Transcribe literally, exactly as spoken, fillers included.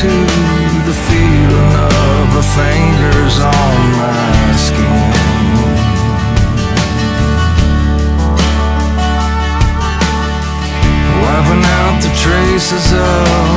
to the feeling of her fingers on my skin. Wiping out the traces of